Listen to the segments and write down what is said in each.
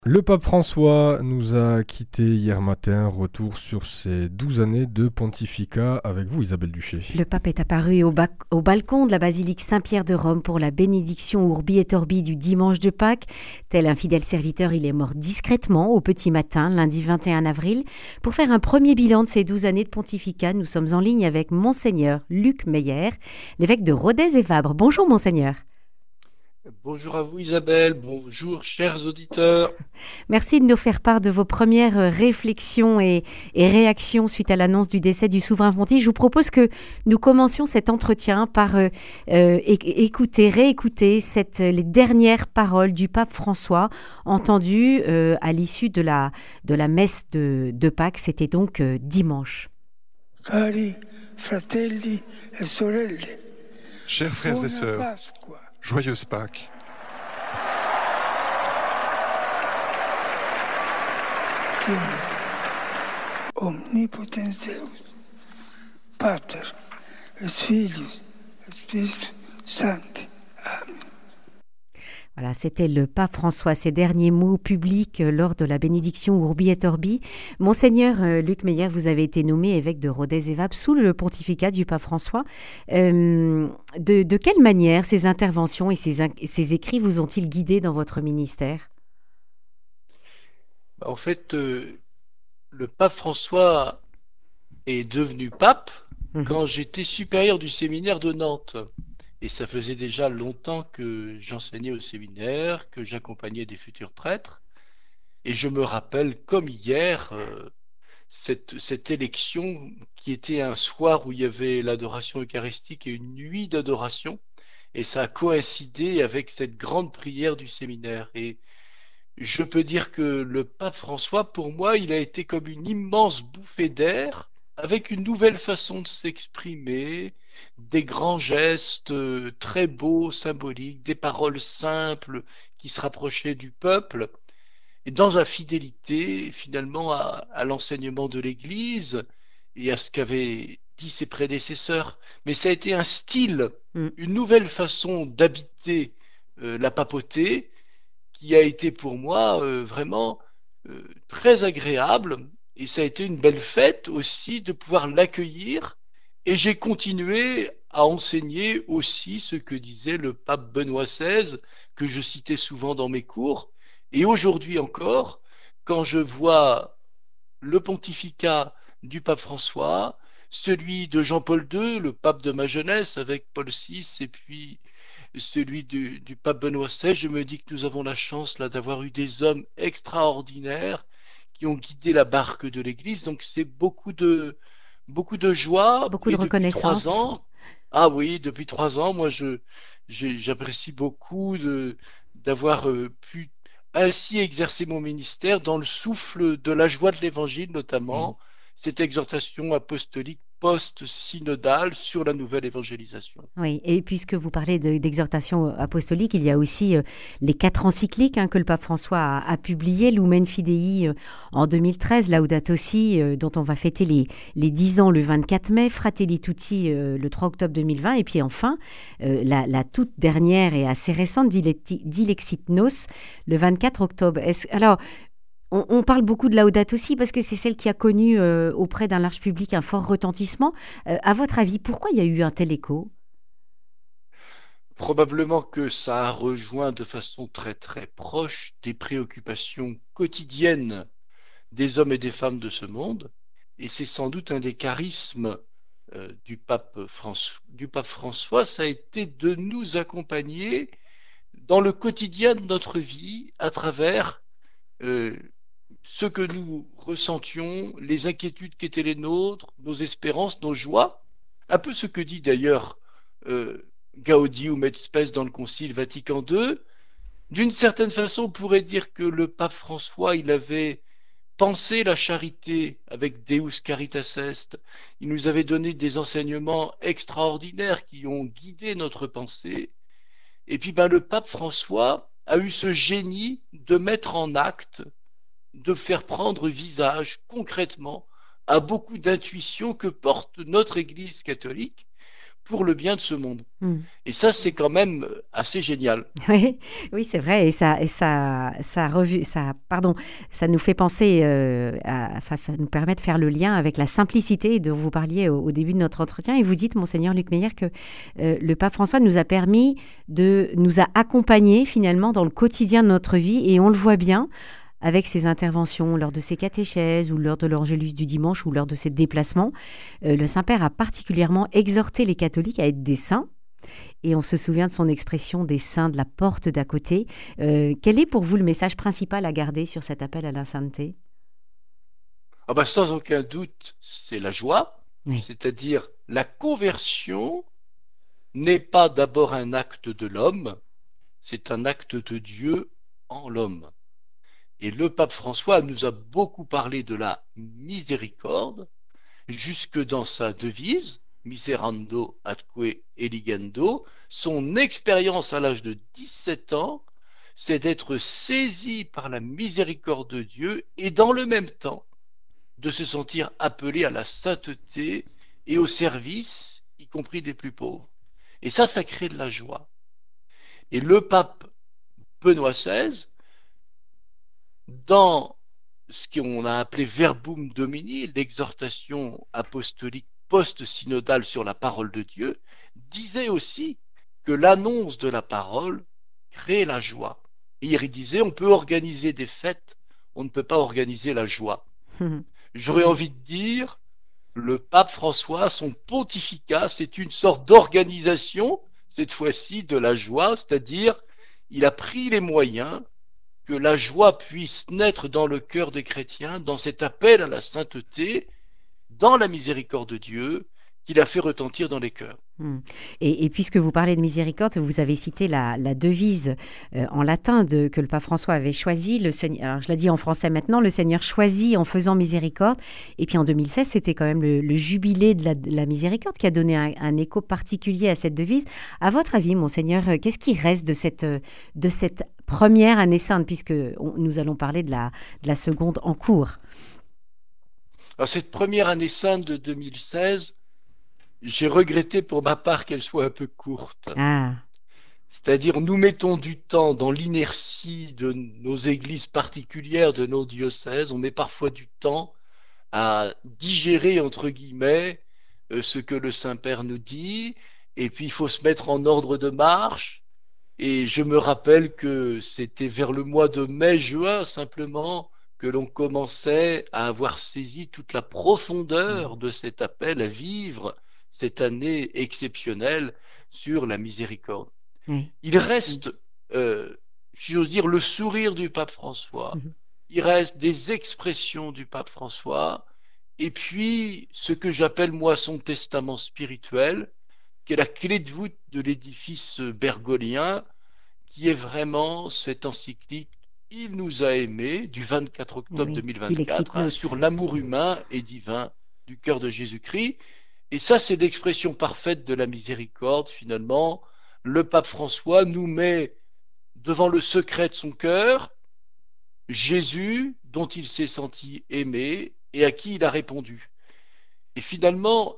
Le pape François nous a quittés hier matin, retour sur ses 12 années de pontificat avec vous Isabelle Duché. Le pape est apparu au balcon de la basilique Saint-Pierre de Rome pour la bénédiction Urbi et Orbi du dimanche de Pâques. Tel un fidèle serviteur, il est mort discrètement au petit matin, lundi 21 avril. Pour faire un premier bilan de ces 12 années de pontificat, nous sommes en ligne avec Monseigneur Luc Meyer, l'évêque de Rodez et Vabre. Bonjour Monseigneur. Bonjour à vous Isabelle, bonjour chers auditeurs. Merci de nous faire part de vos premières réflexions et réactions suite à l'annonce du décès du souverain pontife. Je vous propose que nous commencions cet entretien par réécouter les dernières paroles du pape François entendues à l'issue de la messe de Pâques. C'était donc dimanche. Cari fratelli e sorelle, Chers frères et buona sœurs, Pasqua. joyeuse Pâques. Omnipotens Deus, Pater, et Filius, et Spiritus Sancti. Amen. Voilà, c'était le pape François, ses derniers mots publics lors de la bénédiction Urbi et Orbi. Monseigneur Luc Meyer, vous avez été nommé évêque de Rodez et Vabre sous le pontificat du pape François. De quelle manière ces interventions et ces écrits vous ont-ils guidé dans votre ministère ? En fait, le pape François est devenu pape quand j'étais supérieur du séminaire de Nantes. Et ça faisait déjà longtemps que j'enseignais au séminaire, que j'accompagnais des futurs prêtres. Et je me rappelle comme hier cette élection qui était un soir où il y avait l'adoration eucharistique et une nuit d'adoration. Et ça a coïncidé avec cette grande prière du séminaire. Et je peux dire que le pape François, pour moi, il a été comme une immense bouffée d'air avec une nouvelle façon de s'exprimer, des grands gestes très beaux, symboliques, des paroles simples qui se rapprochaient du peuple, et dans la fidélité finalement à l'enseignement de l'Église et à ce qu'avaient dit ses prédécesseurs. Mais ça a été un style, une nouvelle façon d'habiter la papauté qui a été pour moi vraiment très agréable. Et ça a été une belle fête aussi de pouvoir l'accueillir. Et j'ai continué à enseigner aussi ce que disait le pape Benoît XVI, que je citais souvent dans mes cours. Et aujourd'hui encore, quand je vois le pontificat du pape François, celui de Jean-Paul II, le pape de ma jeunesse avec Paul VI, et puis celui du pape Benoît XVI, je me dis que nous avons la chance là d'avoir eu des hommes extraordinaires qui ont guidé la barque de l'Église. Donc c'est beaucoup de joie. Beaucoup de Et depuis reconnaissance. 3 ans, ah oui, depuis 3 ans, moi j'apprécie beaucoup d'avoir pu ainsi exercer mon ministère dans le souffle de la joie de l'Évangile, notamment cette exhortation apostolique post-synodale sur la nouvelle évangélisation. Oui, et puisque vous parlez d'exhortation apostolique, il y a aussi les 4 encycliques que le pape François a publiées, Lumen Fidei en 2013, Laudato Si, dont on va fêter les 10 ans le 24 mai, Fratelli Tutti le 3 octobre 2020, et puis enfin, la toute dernière et assez récente, Dilexit Nos, le 24 octobre. Alors, on parle beaucoup de Laudato Si parce que c'est celle qui a connu auprès d'un large public un fort retentissement. À votre avis, pourquoi il y a eu un tel écho ? Probablement que ça a rejoint de façon très très proche des préoccupations quotidiennes des hommes et des femmes de ce monde, et c'est sans doute un des charismes du pape François, ça a été de nous accompagner dans le quotidien de notre vie à travers euh, ce que nous ressentions, les inquiétudes qui étaient les nôtres, nos espérances, nos joies, un peu ce que dit d'ailleurs Gaudium et Spes dans le Concile Vatican II. D'une certaine façon, on pourrait dire que le pape François, il avait pensé la charité avec Deus Caritas Est. Il nous avait donné des enseignements extraordinaires qui ont guidé notre pensée. Et puis le pape François a eu ce génie de mettre en acte, de faire prendre visage concrètement à beaucoup d'intuitions que porte notre Église catholique pour le bien de ce monde. Mm. Et ça, c'est quand même assez génial. Oui, oui, c'est vrai, ça nous fait penser, nous permet de faire le lien avec la simplicité dont vous parliez au début de notre entretien. Et vous dites, Monseigneur Luc Meyer, que le pape François nous a accompagnés finalement dans le quotidien de notre vie, et on le voit bien avec ses interventions lors de ses catéchèses ou lors de l'Angélus du dimanche ou lors de ses déplacements. Le Saint-Père a particulièrement exhorté les catholiques à être des saints. Et on se souvient de son expression des saints de la porte d'à côté. Quel est pour vous le message principal à garder sur cet appel à la sainteté? Ah ben, sans aucun doute, c'est la joie, Oui. c'est-à-dire la conversion n'est pas d'abord un acte de l'homme, c'est un acte de Dieu en l'homme. Et le pape François nous a beaucoup parlé de la miséricorde, jusque dans sa devise, Miserando atque eligendo. Son expérience à l'âge de 17 ans, c'est d'être saisi par la miséricorde de Dieu et dans le même temps de se sentir appelé à la sainteté et au service, y compris des plus pauvres. Et ça crée de la joie. Et le pape Benoît XVI, dans ce qu'on a appelé Verbum Domini, l'exhortation apostolique post-synodale sur la parole de Dieu, disait aussi que l'annonce de la parole crée la joie. Et il disait, on peut organiser des fêtes, on ne peut pas organiser la joie. J'aurais envie de dire, le pape François, son pontificat, c'est une sorte d'organisation, cette fois-ci, de la joie, c'est-à-dire, il a pris les moyens que la joie puisse naître dans le cœur des chrétiens, dans cet appel à la sainteté, dans la miséricorde de Dieu, qu'il a fait retentir dans les cœurs. Et puisque vous parlez de miséricorde, vous avez cité la devise en latin que le pape François avait choisie. Alors je la dis en français maintenant, le Seigneur choisit en faisant miséricorde. Et puis en 2016, c'était quand même le jubilé de la miséricorde qui a donné un écho particulier à cette devise. À votre avis, Monseigneur, qu'est-ce qui reste de cette première année sainte, puisque nous allons parler de la seconde en cours? Alors, cette première année sainte de 2016, j'ai regretté pour ma part qu'elle soit un peu courte. Ah. C'est-à-dire, nous mettons du temps dans l'inertie de nos églises particulières, de nos diocèses. On met parfois du temps à digérer, entre guillemets, ce que le Saint-Père nous dit. Et puis, il faut se mettre en ordre de marche. Et je me rappelle que c'était vers le mois de mai-juin, simplement, que l'on commençait à avoir saisi toute la profondeur de cet appel à vivre cette année exceptionnelle sur la miséricorde. Oui. Il reste, j'ose dire, le sourire du pape François, il reste des expressions du pape François, et puis ce que j'appelle moi son testament spirituel, qui est la clé de voûte de l'édifice bergolien, qui est vraiment cette encyclique « Il nous a aimés » du 24 octobre 2024 sur l'amour humain et divin du cœur de Jésus-Christ. Et ça, c'est l'expression parfaite de la miséricorde, finalement. Le pape François nous met devant le secret de son cœur Jésus, dont il s'est senti aimé et à qui il a répondu. Et finalement,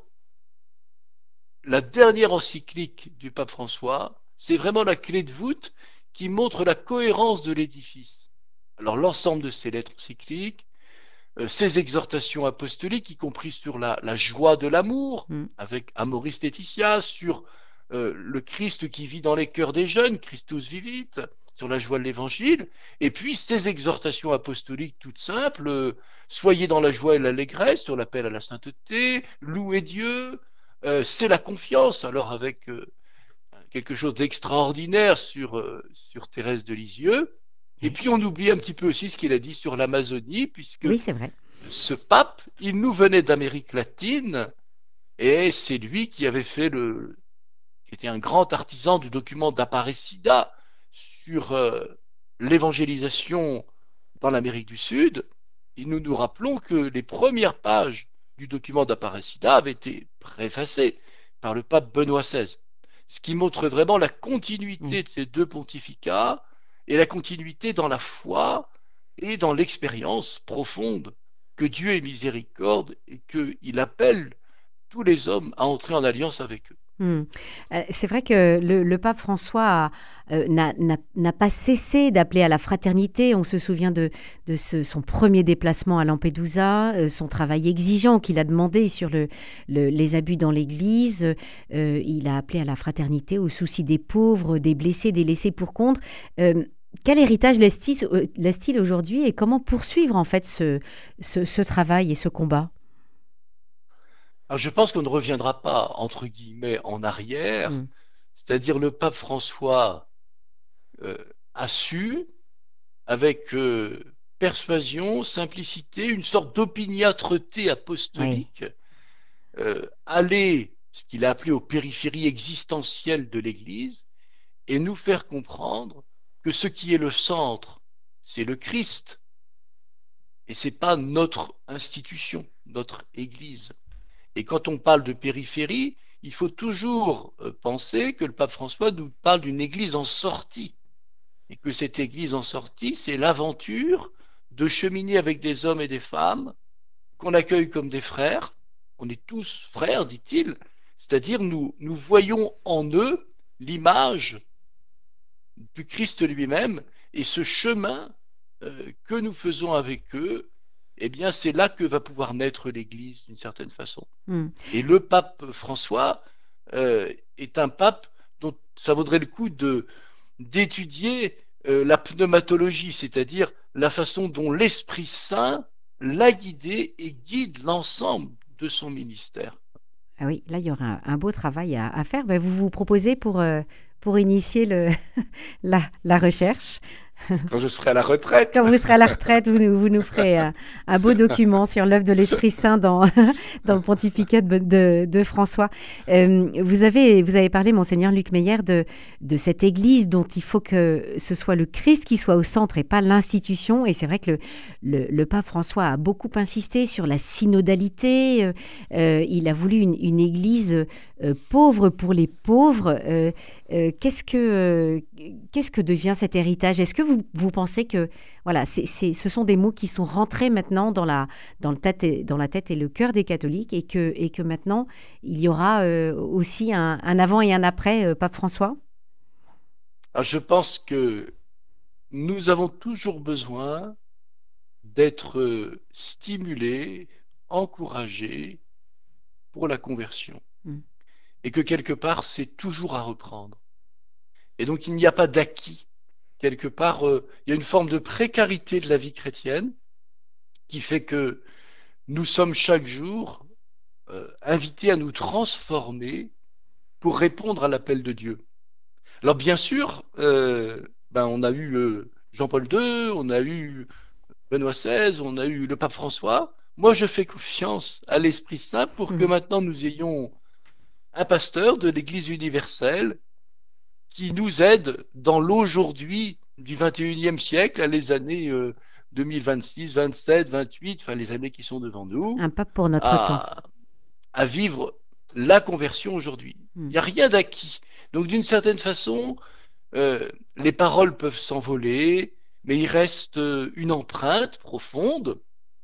la dernière encyclique du pape François, c'est vraiment la clé de voûte qui montre la cohérence de l'édifice. Alors, l'ensemble de ces lettres encycliques, ces exhortations apostoliques, y compris sur la joie de l'amour, avec Amoris Laetitia, sur le Christ qui vit dans les cœurs des jeunes, Christus vivit, sur la joie de l'Évangile, et puis ces exhortations apostoliques toutes simples, soyez dans la joie et l'allégresse, sur l'appel à la sainteté, louez Dieu, c'est la confiance, alors avec quelque chose d'extraordinaire sur Thérèse de Lisieux. Et puis on oublie un petit peu aussi ce qu'il a dit sur l'Amazonie, puisque oui, c'est vrai. Ce pape, il nous venait d'Amérique latine, et c'est lui qui avait fait qui était un grand artisan du document d'Aparecida sur l'évangélisation dans l'Amérique du Sud. Et nous rappelons que les premières pages du document d'Aparecida avaient été préfacées par le pape Benoît XVI, ce qui montre vraiment la continuité de ces deux pontificats et la continuité dans la foi et dans l'expérience profonde que Dieu est miséricorde et qu'il appelle tous les hommes à entrer en alliance avec eux. C'est vrai que le pape François n'a pas cessé d'appeler à la fraternité. On se souvient de son premier déplacement à Lampedusa, son travail exigeant qu'il a demandé sur les abus dans l'Église. Il a appelé à la fraternité, au souci des pauvres, des blessés, des laissés pour compte. Quel héritage laisse-t-il aujourd'hui et comment poursuivre en fait ce travail et ce combat? Alors, je pense qu'on ne reviendra pas, entre guillemets, en arrière. Mm. C'est-à-dire le pape François euh, a su, avec persuasion, simplicité, une sorte d'opiniâtreté Oui. apostolique, aller, ce qu'il a appelé aux périphéries existentielles de l'Église, et nous faire comprendre que ce qui est le centre, c'est le Christ, et c'est pas notre institution, notre Église. Et quand on parle de périphérie, il faut toujours penser que le pape François nous parle d'une Église en sortie, et que cette Église en sortie, c'est l'aventure de cheminer avec des hommes et des femmes qu'on accueille comme des frères. On est tous frères, dit-il, c'est-à-dire nous voyons en eux l'image du Christ lui-même, et ce chemin que nous faisons avec eux, eh bien c'est là que va pouvoir naître l'Église d'une certaine façon. Mm. Et le pape François est un pape dont ça vaudrait le coup d'étudier la pneumatologie, c'est-à-dire la façon dont l'Esprit Saint l'a guidé et guide l'ensemble de son ministère. Ah oui, là, il y aura un beau travail à faire. Ben, vous vous proposez pour initier la recherche. Quand je serai à la retraite. Quand vous serez à la retraite, vous nous ferez un beau document sur l'œuvre de l'Esprit Saint dans le pontificat de François. Vous avez parlé, Monseigneur Luc Meyer, de cette Église dont il faut que ce soit le Christ qui soit au centre et pas l'institution. Et c'est vrai que le pape François a beaucoup insisté sur la synodalité. Il a voulu une Église pauvre pour les pauvres. Qu'est-ce que devient cet héritage? Est-ce que vous pensez que voilà, ce sont des mots qui sont rentrés maintenant dans la tête et le cœur des catholiques et que maintenant il y aura aussi un avant et un après Pape François? Alors, je pense que nous avons toujours besoin d'être stimulés, encouragés pour la conversion. Et que quelque part, c'est toujours à reprendre. Et donc, il n'y a pas d'acquis. Quelque part, il y a une forme de précarité de la vie chrétienne qui fait que nous sommes chaque jour invités à nous transformer pour répondre à l'appel de Dieu. Alors, bien sûr, on a eu Jean-Paul II, on a eu Benoît XVI, on a eu le pape François. Moi, je fais confiance à l'Esprit Saint pour que maintenant nous ayons un pasteur de l'Église universelle qui nous aide dans l'aujourd'hui du 21e siècle, à les années 2026, 27, 28, enfin les années qui sont devant nous, Un pape pour notre temps. à vivre la conversion aujourd'hui. Il n'y a rien d'acquis. Donc d'une certaine façon, les paroles peuvent s'envoler, mais il reste une empreinte profonde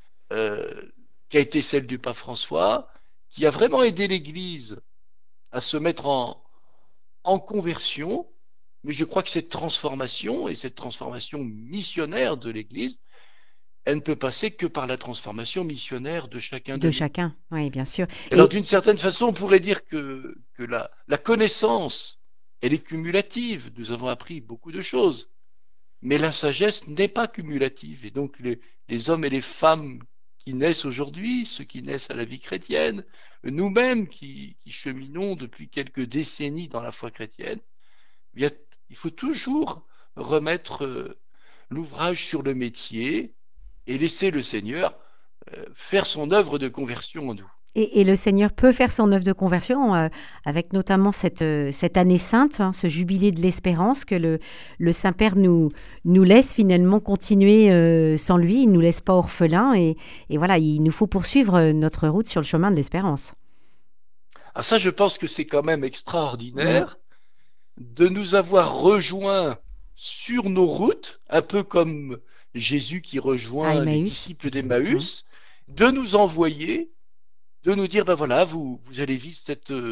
qui a été celle du pape François, qui a vraiment aidé l'Église à se mettre en conversion, mais je crois que cette transformation missionnaire de l'Église, elle ne peut passer que par la transformation missionnaire de chacun de nous. Chacun, oui, bien sûr. Alors d'une certaine façon, on pourrait dire que la connaissance, elle est cumulative. Nous avons appris beaucoup de choses, mais la sagesse n'est pas cumulative. Et donc les hommes et les femmes qui naissent aujourd'hui, ceux qui naissent à la vie chrétienne, nous-mêmes qui cheminons depuis quelques décennies dans la foi chrétienne, il faut toujours remettre l'ouvrage sur le métier et laisser le Seigneur faire son œuvre de conversion en nous. Et le Seigneur peut faire son œuvre de conversion avec notamment cette année sainte, ce jubilé de l'espérance que le Saint-Père nous laisse finalement continuer sans lui. Il ne nous laisse pas orphelins et voilà, il nous faut poursuivre notre route sur le chemin de l'espérance. Ah, ça, je pense que c'est quand même extraordinaire de nous avoir rejoints sur nos routes, un peu comme Jésus qui rejoint les disciples d'Emmaüs, de nous envoyer, de nous dire, ben voilà, vous allez vivre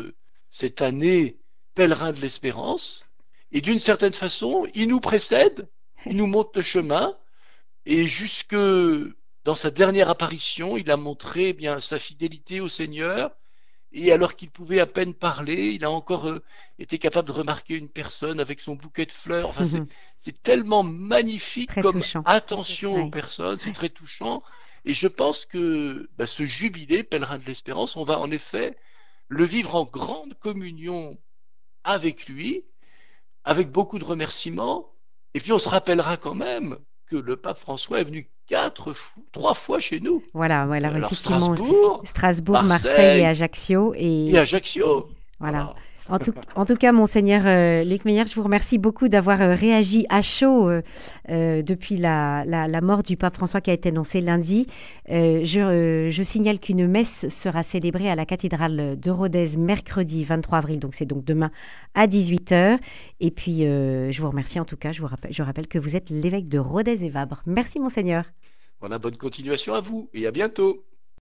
cette année pèlerin de l'espérance. Et d'une certaine façon, il nous précède, il nous montre le chemin. Et jusque dans sa dernière apparition, il a montré bien sa fidélité au Seigneur. Et alors qu'il pouvait à peine parler, il a encore été capable de remarquer une personne avec son bouquet de fleurs. Enfin, c'est tellement magnifique Très comme touchant. attention aux Ouais. personnes, c'est très touchant. Et je pense que ce jubilé, pèlerin de l'espérance, on va en effet le vivre en grande communion avec lui, avec beaucoup de remerciements. Et puis on se rappellera quand même que le pape François est venu 3 fois chez nous. Voilà, Alors effectivement, Strasbourg, Strasbourg, Marseille et Marseille Ajaccio. et Ajaccio. Voilà. Voilà. En tout cas, Monseigneur Luc Meyer, je vous remercie beaucoup d'avoir réagi à chaud depuis la mort du pape François qui a été annoncée lundi. Je signale qu'une messe sera célébrée à la cathédrale de Rodez mercredi 23 avril, donc c'est donc demain à 18h. Et puis, je vous remercie en tout cas, je rappelle que vous êtes l'évêque de Rodez et Vabre. Merci Monseigneur. Voilà, bonne continuation à vous et à bientôt.